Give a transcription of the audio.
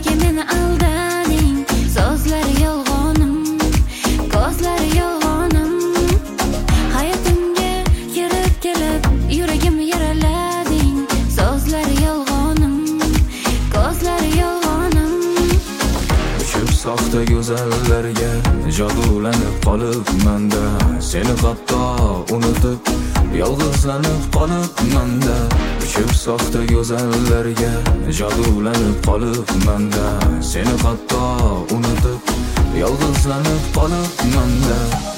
Nega meni aldading? So'zlari yolg'onim, ko'zlari yolg'onim. Hayotimga kirib kelib, yuragimni yaralading. So'zlari yolg'onim, ko'zlari yolg'onim. Shu soxta go'zallarga jodulanib qolibman-da, seni hatto unutib yolg'izlanib qolibman-da. Shu soxta go'zallarga jodulanib qolibman-da, seni hatto unutib yolg'izlanib qolibman-da.